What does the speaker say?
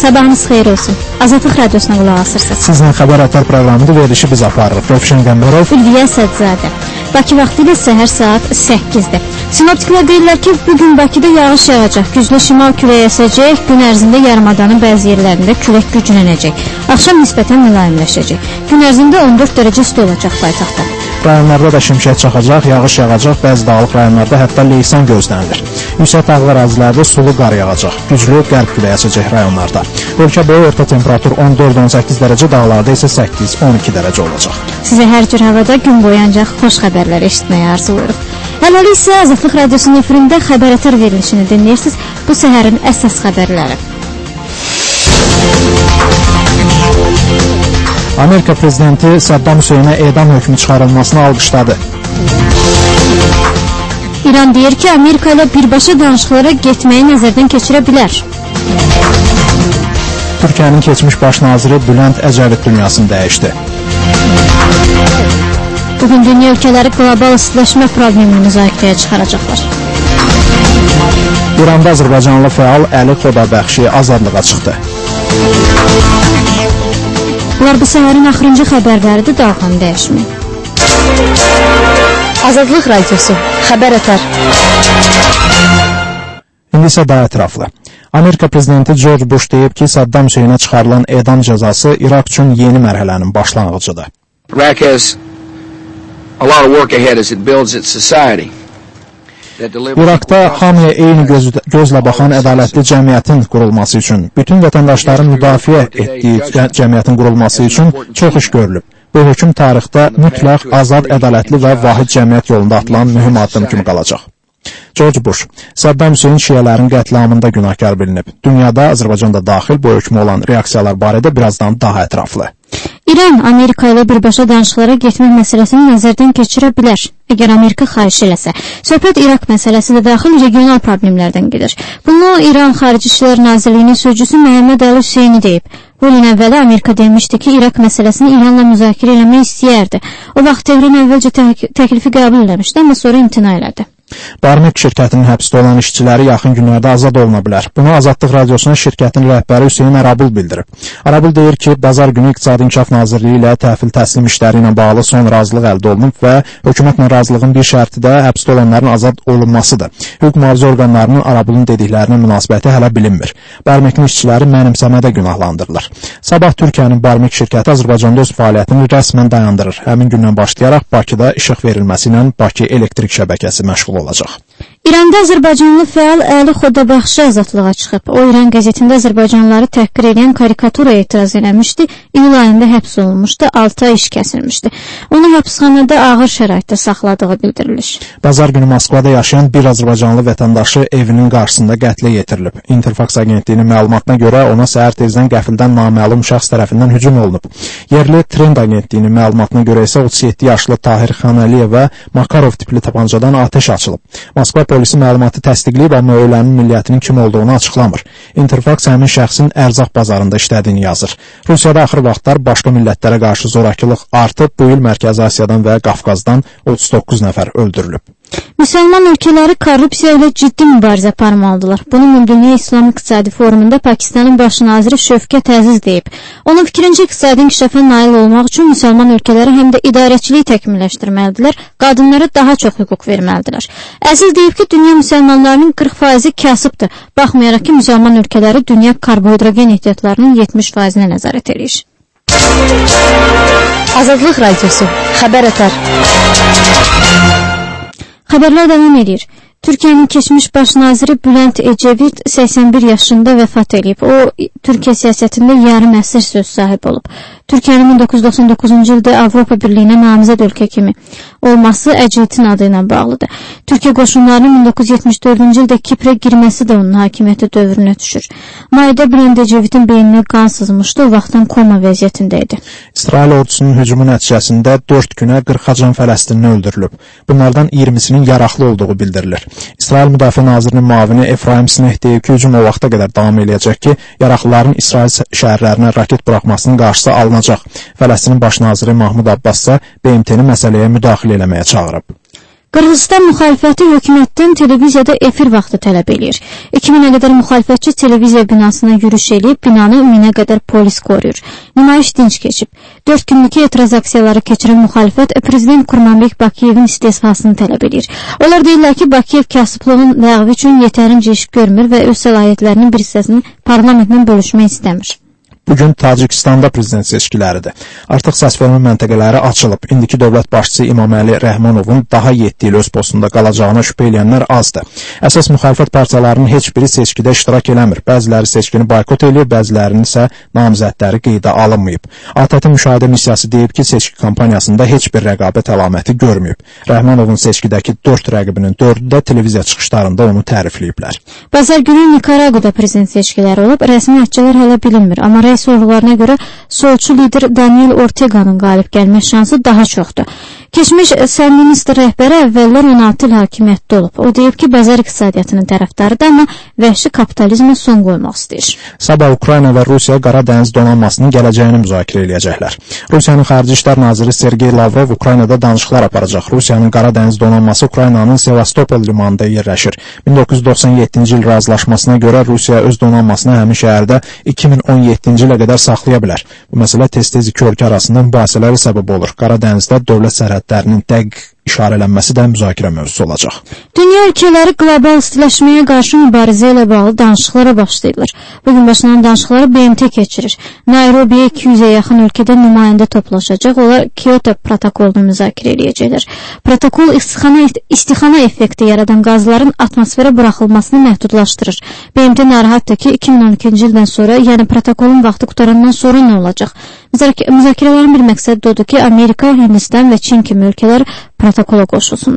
Sabahınız xeyir olsun. Azadlıq Radiosuna qulaq asırsınız. Sizin xəbər ətar proqramında verilişi biz aparırıq. Rövşən Qəmbərov, Ülviyə Sədzadə. Bakı vaxtı ilə səhər saat 8-də. Sinoptiklər deyirlər ki, bugün Bakıda yağış yağacaq, güclü şimal küləyi əsəcək, gün ərzində yarımadanın bəzi yerlərində külək güclənəcək. Axşam nisbətən mülayimləşəcək. Gün ərzində 14 dərəcə isti olacaq paytaxtda. Rayonlarda da şimşək çaxacaq, yağış yağacaq, bəzi dağlıq rayonlarda hətta leysan gözlənilir. Yüksək dağlıq ərazilərdə sulu qar yağacaq, güclü qərb küləyi əsəcək rayonlarda. Ölkə boyu orta temperatur 14-18 dərəcə, dağlarda isə 8-12 dərəcə olacaq. Sizə hər cür havada gün boyu ancaq xoş xəbərlər eşitməyə arzuluruq. Hələlik isə Azadlıq Radiosunun efirində xəbər ətar verilişini dinləyirsiniz. Bu səhərin əsas xəbərləri. Amerika prezidenti Saddam Hüseynə edam hökmü çıxarılmasını alqışladı. İran deyir ki, Amerika ilə birbaşa danışıqlara getməyi nəzərdən keçirə bilər. Türkiyənin keçmiş baş naziri Bülent Əcəvit dünyasını dəyişdi. Bugün dünya ölkələri qlobal istiləşmə problemini müzakirəyə çıxaracaqlar. İranda Azərbaycanlı fəal Əli Xodabəxşi azadlığa çıxdı. Bunlar bu səhərin axırıncı xəbərləridir, dalğanı dəyişməyin. Azadlıq Radiosu, xəbər ətar. İndi isə daha ətraflı. Amerika prezidenti George Bush deyib ki, Saddam Hüseynə çıxarılan edam cəzası İraq üçün yeni mərhələnin başlanğıcıdır. Iraq has a lot of work ahead as it builds its society. İraqda hamıya eyni gözlə baxan ədalətli cəmiyyətin qurulması üçün, bütün vətəndaşların müdafiə etdiyi cəmiyyətin qurulması üçün çox iş görülüb. Bu hökm tarixdə mütləq, azad, ədalətli və vahid cəmiyyət yolunda atılan mühüm addım kimi qalacaq. George Bush, Saddam Hüseyn şiələrin qətliamında günahkar bilinib. Dünyada, Azərbaycanda daxil bu hökmə olan reaksiyalar barədə birazdan daha ətraflı. İran Amerika ilə birbaşa danışıqlara getmək məsələsini nəzərdən keçirə bilər. Əgər Amerika xahiş eləsə, söhbət İraq məsələsi də daxil regional problemlərdən gedir. Bunu İran Xarici İşlər Nazirliyinin sözcüsü Məhəmməd Əli Hüseyni deyib. Bu ilin əvvəli Amerika demişdi ki, İraq məsələsini İranla müzakirə eləmək istəyərdi. O vaxt Tehran əvvəlcə təklifi qəbul eləmişdi, amma sonra imtina elədi. Barmek şirkətinin həbsdə olan işçiləri yaxın günlərdə azad oluna bilər. Bunu Azadlıq Radiosuna şirkətin rəhbəri Hüseyn Arabul bildirib. Arabul deyir ki, bazar günü İqtisadi İnkişaf Nazirliyi ilə təhvil təslim işləri ilə bağlı son razılıq əldə olunub və hökumətlə razılığın bir şərti də həbsdə olanların azad olunmasıdır. Hüquq mühafizə orqanlarının Arabulun dediklərinə münasibəti hələ bilinmir. Barmekin işçiləri mənimsəmədə günahlandırılır. Sabah Türkiyənin Barmek şirkəti Azərbaycanda öz fəaliyyətini rəsmən dayandırır. Həmin gündən başlayaraq Bakıda işıq verilməsi ilə Bakı elektrik şəbəkəsi məşğul olacaq. İranda Azərbaycanlı fəal Əli Xodabəxşi azadlığa çıxıb. O, İran qəzetində Azərbaycanlıları təhqir edən karikaturaya etiraz eləmişdi. İyul ayında həbs olunmuşdu, 6 ay iş kəsilmişdi. Onu həbsxanada ağır şəraitdə saxladığı bildirilir. Bazar günü Moskvada yaşayan bir Azərbaycanlı vətəndaşı evinin qarşısında qətlə yetirilib. Interfax agentliyinin məlumatına görə ona səhər tezdən qəfildən naməlum şəxs tərəfindən hücum olunub. Yerli Trend agentliyinin məlumatına görə isə 37 yaşlı Tahir Xanəliyev və Makarov tipli tapancadan atəş açılıb. Moskva polisi məlumatı təsdiqləyib, amma ölənin milliyyətinin kim olduğunu açıqlamır. Interfax həmin şəxsin ərzaq bazarında işlədiyini yazır. Rusiyada axır vaxtlar başqa millətlərə qarşı zorakılıq artıb, bu il Mərkəzi Asiyadan və Qafqazdan 39 nəfər öldürülüb. Müsəlman ölkələri korrupsiya ilə ciddi mübarizə aparmalıdırlar. Bunu Dünya İslam İqtisadi Forumunda Pakistanın baş naziri Şövkət Əziz deyib. Onun fikrincə iqtisadi inkişafa nail olmaq üçün müsəlman ölkələri həm də idarəçiliyi təkmilləşdirməlidirlər, qadınlara daha çox hüquq verməlidirlər. Əziz deyib ki, dünya müsəlmanlarının 40%-i kasıbdır, baxmayaraq ki, müsəlman ölkələri dünya karbohidrogen ehtiyatlarının 70%-nə nəzarət edir. Azadlıq Radiosu, xəbər ətar. Xəbərlər davam edir. Türkiyənin keçmiş baş naziri Bülent Ecevit 81 yaşında vəfat edib. O, Türkiyə siyasətində yarım əsr söz sahibi olub. Türkiyənin 1999-cu ildə Avropa Birliyinə namizəd ölkə kimi olması Ecevit'in adı ilə bağlıdır. Türkiyə qoşunlarının 1974-cü ildə Kiprə girməsi də onun hakimiyyəti dövrünə düşür. Mayda Bülent Ecevit'in beyninə qan sızmışdı, o vaxtdan koma vəziyyətində idi. İsrail ordusunun hücumu nəticəsində 4 günə 40 Fələstinli öldürülüb. Bunlardan 20-sinin yaraqlı olduğu bildirilir. İsrail Müdafiə Nazirinin müavini Efraim Sneh deyib ki, hücum o vaxta qədər davam eləyəcək ki, yaraqlıların İsrail şəhərlərinə raket buraxmasının qarşısı alınacaq. Fələstinin baş naziri Mahmud Abbas isə BMT-ni məsələyə müdaxilə eləməyə çağırıb. Qırğızıstan müxalifəti hökumətdən televiziyada efir vaxtı tələb eləyir. 2000-ə qədər müxalifətçi televiziya binasına yürüş eləyib, binanı 1000-ə qədər polis qoruyur. Nümayiş dinç keçib. 4 günlük etiraz aksiyaları keçirən müxalifət Prezident Kurmanbek Bakiyevin istisfasını tələb eləyir. Onlar deyirlər ki, Bakiyev kasıblığın ləğvi üçün yetərincə iş görmür və öz səlahiyyətlərinin bir hissəsini parlamentlə bölüşmək istəmir. Bugün Tacikistanda prezident seçkiləridir. Artıq səsvermə məntəqələri açılıb. İndiki dövlət başçısı İmaməli Rəhmanovun daha 7 il öz postunda qalacağına şübhə eləyənlər azdır. Əsas müxalifət partiyalarının heç biri seçkidə iştirak eləmir. Bəziləri seçkini boykot eləyir, bəzilərinin isə namizədləri qeydə alınmayıb. ATƏT müşahidə missiyası deyib ki, seçki kampaniyasında heç bir rəqabət əlaməti görməyib. Rəhmanovun seçkidəki 4 rəqibinin 4-ü də televiziya çıxışlarında onu tərifləyiblər. Bazar günü Nikaraguda prezident seçkiləri olub, rəsmi nəticələr hələ bilinmir, amma rəis oğullarına görə solçu lider Daniel Ortega'nın qalib gəlmə şansı daha çoxdur. Keçmiş sandinist rəhbəri əvvəllər 16 il hakimiyyətdə olub. O deyib ki, bazar iqtisadiyyatının tərəfdarıdır, amma vəhşi kapitalizmə son qoymaq istəyir. Sabah Ukrayna və Rusiya Qara Dəniz donanmasının gələcəyini müzakirə eləyəcəklər. Rusiyanın Xarici İşlər naziri Sergey Lavrov Ukraynada danışıqlar aparacaq. Rusiyanın Qara Dəniz donanması Ukraynanın Sevastopol limanında yerləşir. 1997-ci il razılaşmasına görə Rusiya öz donanmasını həmin şəhərdə 2017-ci ilə qədər saxlaya bilər. Bu məsələ tez-tez iki ölkə arasında mübahisələrə səbəb olur. Qara Dənizdə dövlət sərhədlərinin dəqiq işarələnməsi də müzakirə mövzusu olacaq. Dünya ölkələri qlobal istiləşməyə qarşı mübarizə ilə bağlı danışıqlara başlayırlar. Bugün başlanan danışıqları BMT keçirir. Nairobiyə 200-ə yaxın ölkədən nümayəndə toplaşacaq. Onlar Kyoto protokolunu müzakirə edəcəklər. Protokol istixana effekti yaradan qazların atmosferə buraxılmasını məhdudlaşdırır. BMT narahatdır ki, 2012-ci ildən sonra, yəni protokolun vaxtı qutarandan sonra nə olacaq? Müzakirələrin bir məqsədi odur ki, Amerika, Hindistan və Çin kimi ölkələr protokola qoşulsun.